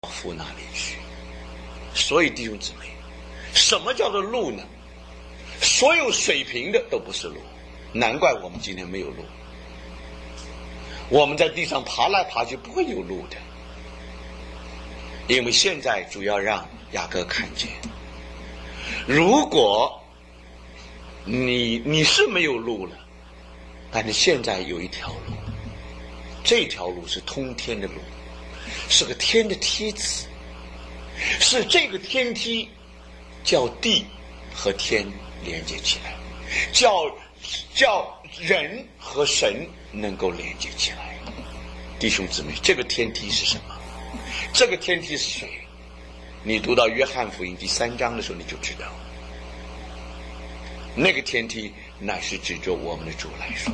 父那里去。所以弟兄姊妹，什么叫做路呢？所有水平的都不是路，难怪我们今天没有路。我们在地上爬来爬去不会有路的，因为现在主要让雅各看见，如果你是没有路了，但是现在有一条路，这条路是通天的路，是个天的梯子，是这个天梯叫地和天连接起来，叫人和神能够连接起来。弟兄姊妹，这个天梯是什么？这个天梯是谁？你读到约翰福音第3章的时候你就知道，那个天梯乃是指着我们的主来说。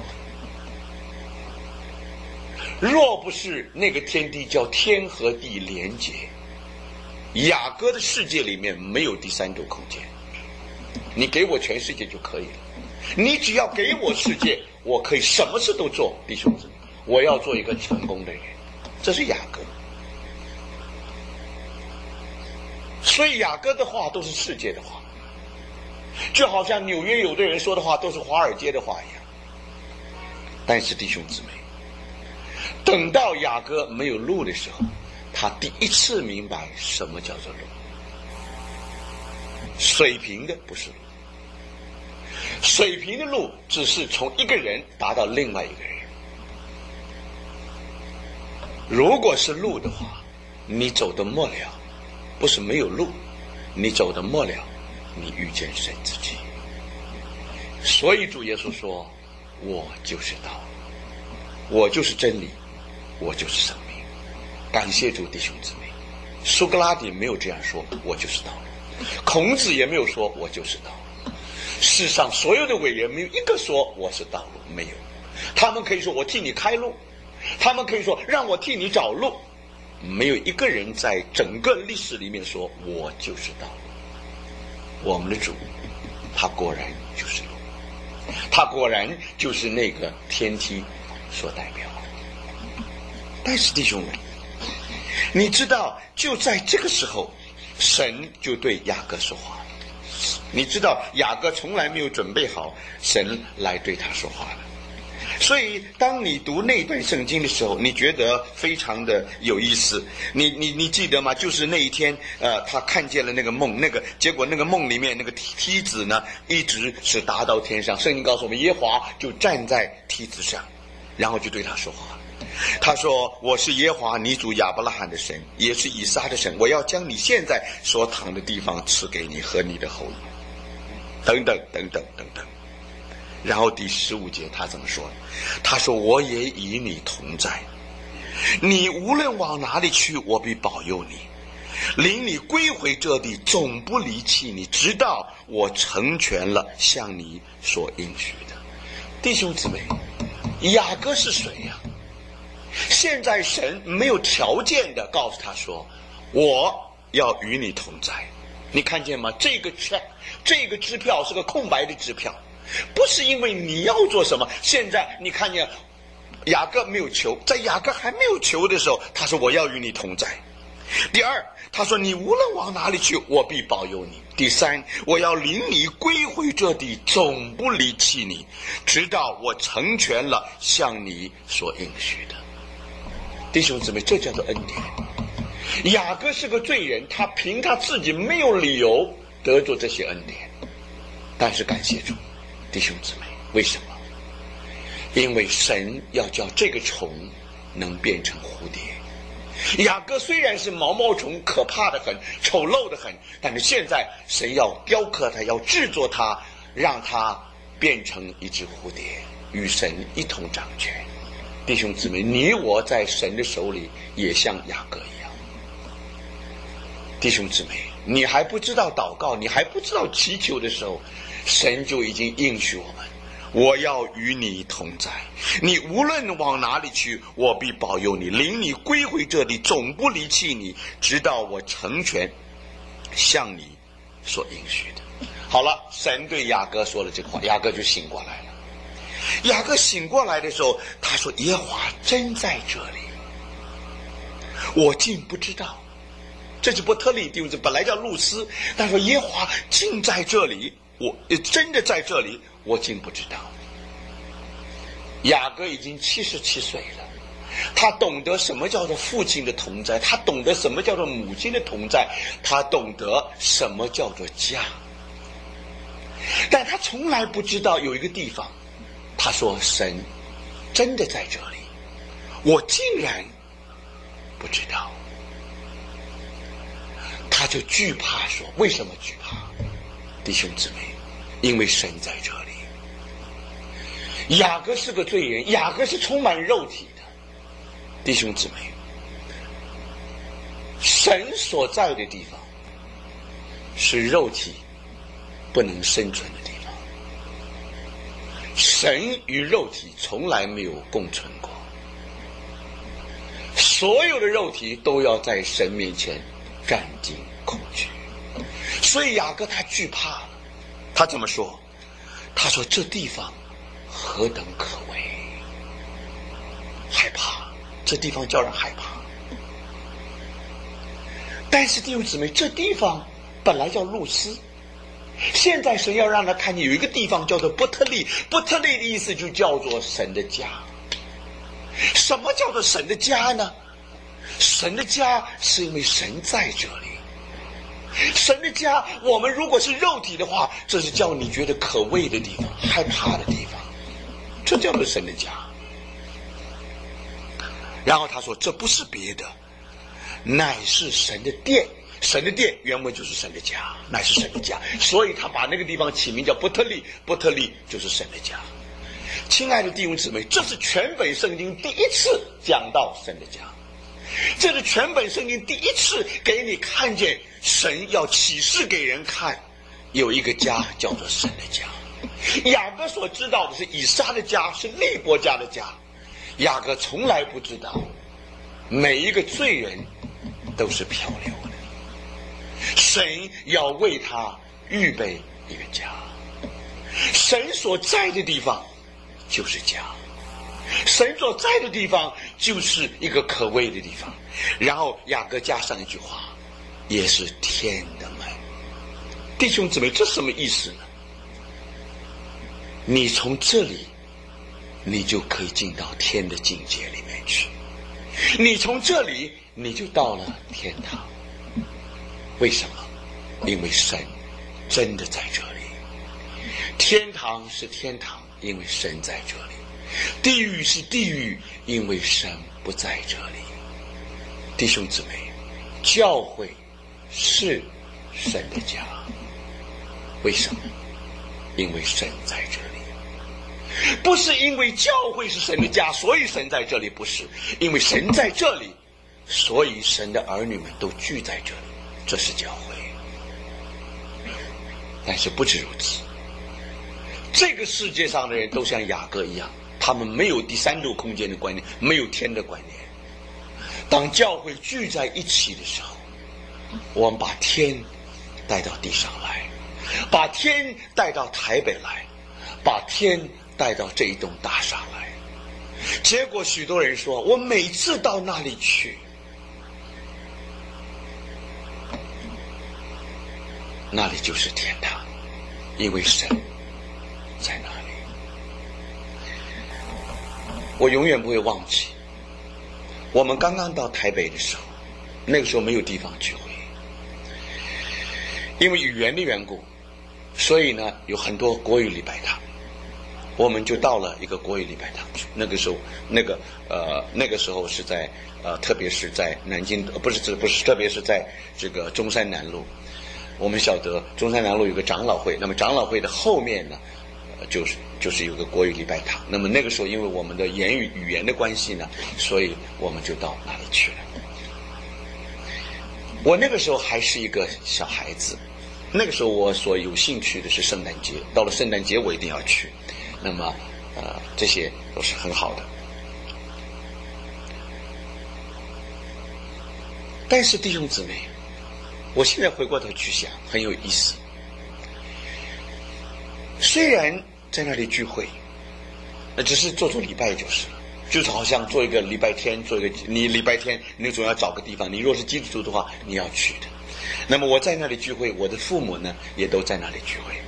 若不是那个天梯叫天和地连接，雅各的世界里面没有第三种空间。你给我全世界就可以了，你只要给我世界，我可以什么事都做。弟兄姊妹，我要做一个成功的人，这是雅各。所以雅各的话都是世界的话，就好像纽约有的人说的话都是华尔街的话一样。但是弟兄姊妹，等到雅各没有路的时候，他第一次明白什么叫做路。水平的不是路，水平的路只是从一个人达到另外一个人。如果是路的话，你走的末了，不是没有路，你走的末了，你遇见神自己。所以主耶稣说，我就是道，我就是真理，我就是生命。感谢主，弟兄姊妹，苏格拉底没有这样说，我就是道路；孔子也没有说我就是道路。世上所有的伟人没有一个说我是道路，没有。他们可以说我替你开路，他们可以说让我替你找路，没有一个人在整个历史里面说我就是道路。我们的主，他果然就是路，他果然就是那个天梯所代表。但是弟兄们，你知道就在这个时候，神就对雅各说话了。你知道雅各从来没有准备好，神来对他说话了。所以当你读那段圣经的时候，你觉得非常的有意思。你记得吗？就是那一天他看见了那个梦，结果那个梦里面那个梯子呢一直是达到天上。圣经告诉我们，耶和华就站在梯子上，然后就对他说话。他说，我是耶和华你主亚伯拉罕的神，也是以撒的神，我要将你现在所躺的地方赐给你和你的后裔，等等等等等等。然后第15节他怎么说？他说，我也与你同在，你无论往哪里去，我必保佑你，领你归回这地，总不离弃你，直到我成全了向你所应许的。弟兄姊妹，雅各是谁呀？现在神没有条件的告诉他说，我要与你同在。你看见吗？这个支票是个空白的支票，不是因为你要做什么。现在你看见雅各没有求，在雅各还没有求的时候，他说我要与你同在。第二，他说你无论往哪里去，我必保佑你。第三，我要领你归回这地，总不离弃你，直到我成全了向你所应许的。弟兄姊妹，这叫做恩典。雅各是个罪人，他凭他自己没有理由得着这些恩典，但是感谢主，弟兄姊妹，为什么？因为神要叫这个虫能变成蝴蝶。雅各虽然是毛毛虫，可怕的很，丑陋的很，但是现在神要雕刻它，要制作它，让它变成一只蝴蝶，与神一同掌权。弟兄姊妹，你我在神的手里也像雅各一样。弟兄姊妹，你还不知道祷告，你还不知道祈求的时候，神就已经应许我们，我要与你同在，你无论往哪里去，我必保佑你，领你归回这里，总不离弃你，直到我成全向你所应许的。好了，神对雅各说了这个话，雅各就醒过来了。雅各醒过来的时候，他说，耶和华真在这里，我竟不知道。 这是伯特利弟兄姊妹，本来叫路斯，但说耶和华竟在这里，我真的在这里，我竟不知道。雅各已经77岁了，他懂得什么叫做父亲的同在，他懂得什么叫做母亲的同在，他懂得什么叫做家，但他从来不知道有一个地方，他说神真的在这里，我竟然不知道。他就惧怕说，为什么惧怕？弟兄姊妹，因为神在这里。雅各是个罪人，雅各是充满肉体的。弟兄姊妹，神所在的地方是肉体不能生存的地方，神与肉体从来没有共存过，所有的肉体都要在神面前战惊恐惧。所以雅各他惧怕了，他怎么说？他说这地方何等可畏，害怕，这地方叫人害怕。但是弟兄姊妹，这地方本来叫路斯，现在神要让他看见有一个地方叫做伯特利，伯特利的意思就叫做神的家。什么叫做神的家呢？神的家是因为神在这里。神的家，我们如果是肉体的话，这是叫你觉得可畏的地方，害怕的地方，这叫做神的家。然后他说这不是别的，乃是神的殿。神的殿原文就是神的家，乃是神的家，所以他把那个地方起名叫伯特利，伯特利就是神的家。亲爱的弟兄姊妹，这是全本圣经第一次讲到神的家，这是全本圣经第一次给你看见神要启示给人看，有一个家叫做神的家。雅各所知道的是以撒的家，是利伯家的家，雅各从来不知道每一个罪人都是漂流的，神要为他预备一个家，神所在的地方就是家，神所在的地方就是一个可畏的地方。然后雅各加上一句话，也是天的门。弟兄姊妹，这什么意思呢？你从这里你就可以进到天的境界里面去，你从这里你就到了天堂。为什么？因为神真的在这里。天堂是天堂，因为神在这里；地狱是地狱，因为神不在这里。弟兄姊妹，教会是神的家。为什么？因为神在这里。不是因为教会是神的家，所以神在这里，不是因为神在这里，所以神的儿女们都聚在这里，这是教会。但是不止如此，这个世界上的人都像雅各一样，他们没有第三度空间的观念，没有天的观念。当教会聚在一起的时候，我们把天带到地上来，把天带到台北来，把天带到这一栋大厦来。结果许多人说，我每次到那里去，那里就是天堂，因为神在那里。我永远不会忘记，我们刚刚到台北的时候，那个时候没有地方聚会，因为语言的缘故，所以呢有很多国语礼拜堂，我们就到了一个国语礼拜堂去。那个时候是在特别是在南京，不是特别是在这个中山南路。我们晓得中山南路有个长老会，那么长老会的后面呢，就是有个国语礼拜堂。那么那个时候因为我们的语言的关系呢，所以我们就到那里去了。我那个时候还是一个小孩子，那个时候我所有兴趣的是圣诞节，到了圣诞节我一定要去。那么这些都是很好的。但是弟兄姊妹，我现在回过头去想，很有意思。虽然在那里聚会，只是做礼拜就是了， 就是好像做一个礼拜天，你礼拜天你总要找个地方，你若是基督徒的话，你要去的。那么我在那里聚会，我的父母呢也都在那里聚会。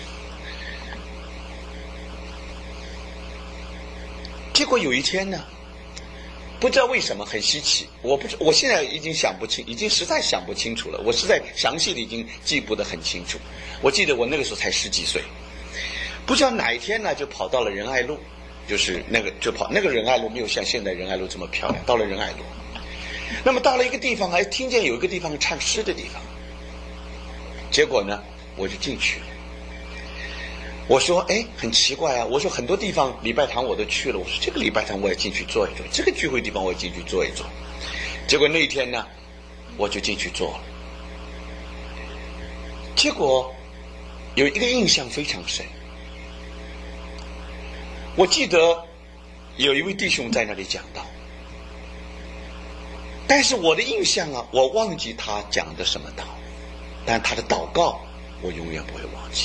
结果有一天呢，不知道为什么很稀奇，我现在已经想不清，已经实在想不清楚了，我实在详细的已经记不得很清楚。我记得我那个时候才10几岁，不知道哪一天呢就跑到了仁爱路，就是那个仁爱路没有像现在仁爱路这么漂亮，到了仁爱路，那么到了一个地方，还听见有一个地方唱诗的地方，结果呢我就进去了。我说很奇怪啊，我说很多地方礼拜堂我都去了，我说这个礼拜堂我也进去坐一坐，这个聚会地方我也进去坐一坐。结果那一天呢我就进去坐了，结果有一个印象非常深。我记得有一位弟兄在那里讲道，但是我的印象啊，我忘记他讲的什么道，但他的祷告我永远不会忘记。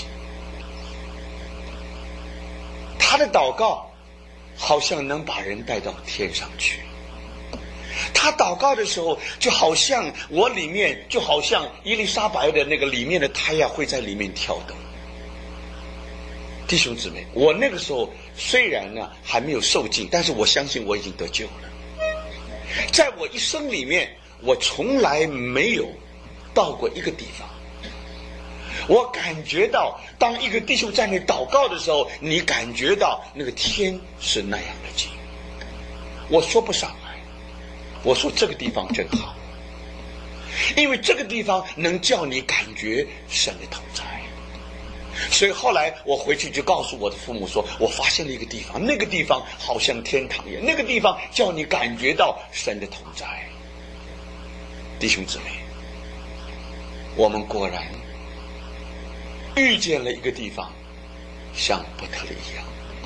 他的祷告好像能把人带到天上去，他祷告的时候就好像我里面，就好像伊丽莎白的那个里面的胎呀会在里面跳动。弟兄姊妹，我那个时候虽然呢还没有受尽，但是我相信我已经得救了。在我一生里面，我从来没有到过一个地方，我感觉到当一个弟兄在那祷告的时候，你感觉到那个天是那样的近。我说不上来，我说这个地方真好，因为这个地方能叫你感觉神的同在。所以后来我回去就告诉我的父母说，我发现了一个地方，那个地方好像天堂一样，那个地方叫你感觉到神的同在。弟兄姊妹，我们果然遇见了一个地方，像伯特利一样。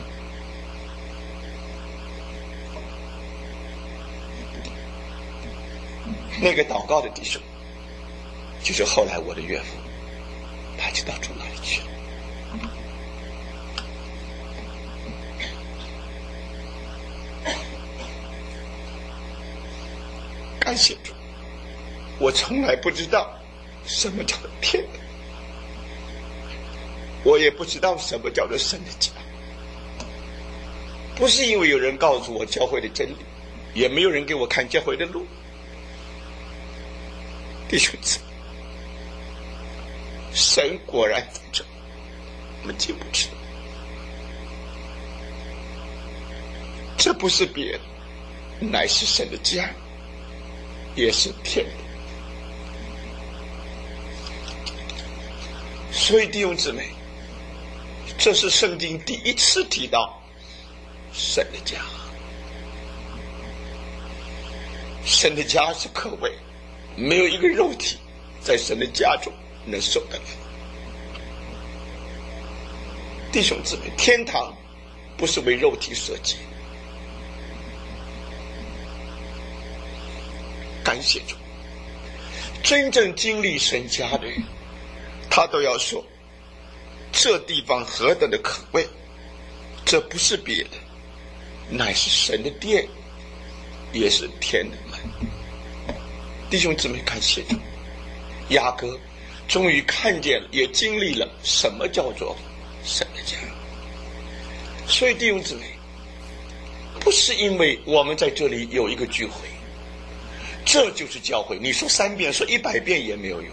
那个祷告的弟兄，就是后来我的岳父，他就到主那里去了。感谢主，我从来不知道什么叫做天堂，我也不知道什么叫做神的家。不是因为有人告诉我教会的真理，也没有人给我看教会的路。弟兄姊妹，神果然在这，我们进不去。这不是别的，乃是神的家，也是天的。所以弟兄姊妹，这是圣经第一次提到神的家。神的家是可畏，没有一个肉体在神的家中能受得了。弟兄姊妹，天堂不是为肉体设计。感谢主，真正经历神家的人，他都要说，这地方何等的可畏，这不是别的，乃是神的殿，也是天的门。弟兄姊妹，感谢主，雅各终于看见了，也经历了什么叫做神的家。所以弟兄姊妹，不是因为我们在这里有一个聚会，这就是教会。你说3遍，说100遍也没有用，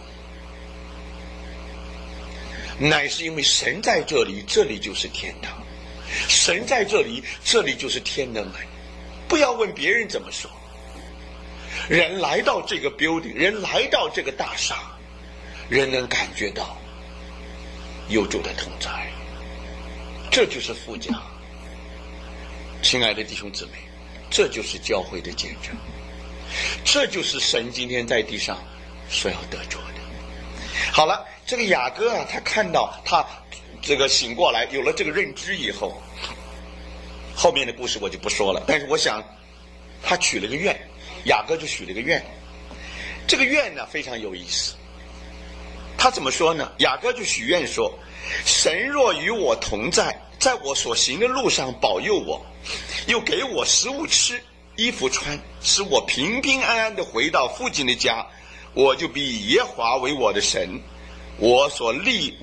乃是因为神在这里，这里就是天堂；神在这里，这里就是天的门。不要问别人怎么说，人来到这个 building， 人来到这个大厦，人能感觉到有主的同在，这就是父家。亲爱的弟兄姊妹，这就是教会的见证，这就是神今天在地上所要得着的。好了，这个雅各啊，他看到他这个醒过来，有了这个认知以后，后面的故事我就不说了。但是我想，他许了个愿，雅各就许了个愿。这个愿呢非常有意思。他怎么说呢？雅各就许愿说：“神若与我同在， 在我所行的路上保佑我，又给我食物吃，衣服穿，使我平平安安地回到父亲的家，我就必耶和华为我的神，我所立